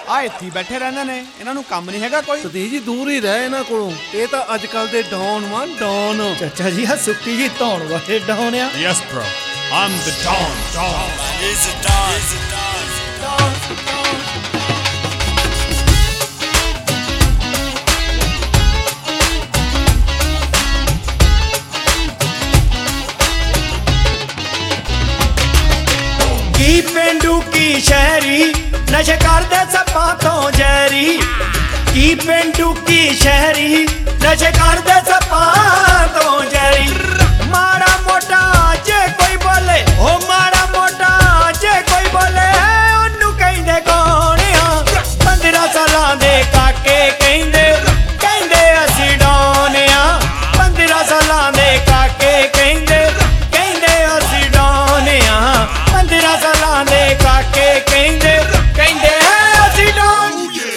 ਆ ਇੱਥੇ ਬੈਠੇ ਰਹਿੰਦੇ ਨੇ, ਇਹਨਾਂ ਨੂੰ ਕੰਮ ਨਹੀਂ ਹੈਗਾ ਕੋਈ। ਸਤੀਸ਼ ਜੀ ਦੂਰ ਹੀ ਰਹਿ ਇਹਨਾਂ ਕੋਲੋਂ, ਇਹ ਤਾਂ ਅੱਜ ਕੱਲ ਦੇ ਡੌਨ ਵਾਂ ਡੌਨ। ਚਾਚਾ ਜੀ ਆ ਸੁੱਕੀ ਜੀ ਧੌਣ ਵਾਲੇ ਡਾਉਣ ਆ। Yes bro, I'm the don. He's a don. ਕੀ ਪੇਂਡੂ ਕੀ ਸ਼ਹਿਰੀ ਨਸ਼ੇ ਕਰਦੇ ਸੱਪਾਂ ਤੋਂ ਜ਼ਹਿਰੀ। ਕੀ ਪੇਂਡੂ ਕੀ ਸ਼ਹਿਰੀ ਨਸ਼ੇ ਕਰਦੇ ਸੱਪਾਂ ਤੋਂ ਜ਼ਹਿਰੀ। ਮਾੜਾ ਮੋਟਾ ਜੇ ਕੋਈ ਬੋਲੇ, ਉਹ ਮਾੜਾ ਮੋਟਾ ਜੇ ਕੋਈ ਬੋਲੇ, ਉਹਨੂੰ ਕਹਿੰਦੇ ਕੌਣ ਆ? 15 ਸਾਲਾਂ ਦੇ ਕਾਕੇ ਕਹਿੰਦੇ ਅਸੀਂ ਡੌਨ ਆ। 15 ਸਾਲਾਂ ਦੇ ਕਾਕੇ ਕਹਿੰਦੇ ਅਸੀਂ ਡੌਨ ਆ। 15 ਸਾਲਾਂ ਦੇ ਕਾਕੇ ਕਹਿੰਦੇ ਅਸੀਂ ਡੌਨ।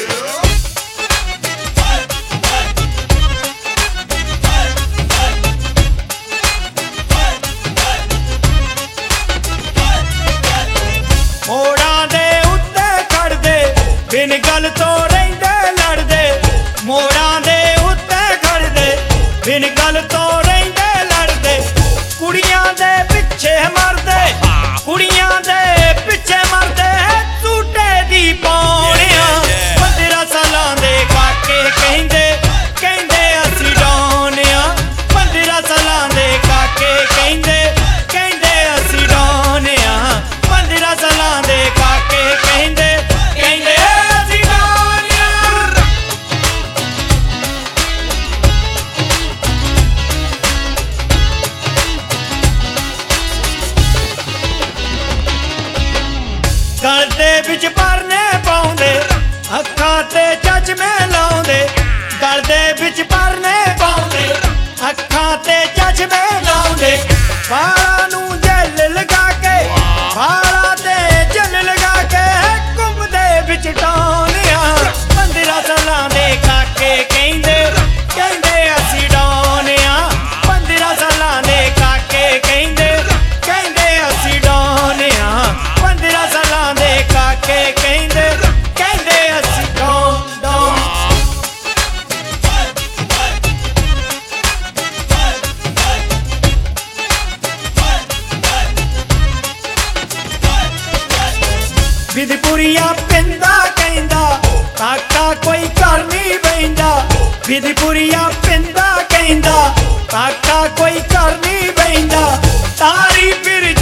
ਮੋੜਾਂ ਦੇ ਉੱਤੇ ਖੜਦੇ ਬਿਨ ਗੱਲ ਤੋਂ ਰਹਿੰਦੇ ਲੜਦੇ। ਮੋੜਾਂ ਦੇ ਉੱਤੇ ਖੜਦੇ ਬਿਨ ਗੱਲ ਤੋਂ ਰਹਿੰਦੇ ਲੜਦੇ। ਕੁੜੀਆਂ ਦੇ ਪਿੱਛੇ ਮਰਦੇ, ਕੁੜੀਆਂ ਦੇ ਪਿੱਛੇ ਮਰਦੇ, ਝੂਟੇ ਦੀ ਪੌਣਿਆ। 15 ਸਾਲਾਂ ਦੇ ਕਾਕੇ ਕਹਿੰਦੇ ਅਸੀਂ ਡੌਨ ਆ। 15 ਸਾਲਾਂ ਦੇ ਕਾਕੇ ਕਹਿੰਦੇ ਅਸੀਂ ਡੌਨ ਆ। 15 ਸਾਲਾਂ ਦੇ ਕਾਕੇ ਕਹਿੰਦੇ ਅਸੀਂ ਡੌਨ ਆ। ਗਲ ਦੇ ਵਿੱਚ ਪਰਨੇ ਪਾਉਂਦੇ, ਅੱਖਾਂ ਤੇ ਚਸ਼ਮੇ ਲਾਉਂਦੇ। ਗਲ ਦੇ ਵਿੱਚ ਪਰਨੇ ਪਾਉਂਦੇ, ਅੱਖਾਂ ਤੇ ਚਸ਼ਮੇ ਲਾਉਂਦੇ। ਵਾਲਾਂ ਨੂੰ ਜੈਲ ਲਗਾ ਕੇ, ਵਾਲਾਂ ਤੇ ਜੈਲ ਲਗਾ ਕੇ, ਘੁੰਮਦੇ ਵਿੱਚ ਡੌਨ ਆ। 15 ਸਾਲਾਂ ਦੇ ਕਾਕੇ ਕਹਿੰਦੇ ਅਸੀਂ ਡੌਨ ਆ। 15 ਸਾਲਾਂ ਦੇ ਕਾਕੇ ਕਹਿੰਦੇ ਅਸੀਂ ਡੌਨ ਆ। 15 ਸਾਲਾਂ ਦੇ ਕਾਕੇ ਕਹਿੰਦੇ ਅਸੀਂ ਡੌਨ। ਵਿਧਪੁਰੀਆ ਪਿੰਦਾ ਕਹਿੰਦਾ ਕਾਕਾ ਕੋਈ ਘਰ ਨਹੀਂ ਬਹਿੰਦਾ। ਵਿਧਪੁਰੀਆ ਪਿੰਦਾ ਕਹਿੰਦਾ ਕਾਕਾ ਕੋਈ ਘਰ ਨਹੀਂ ਬਹਿੰਦਾ। ਤਾਰੀ ਫਿਰ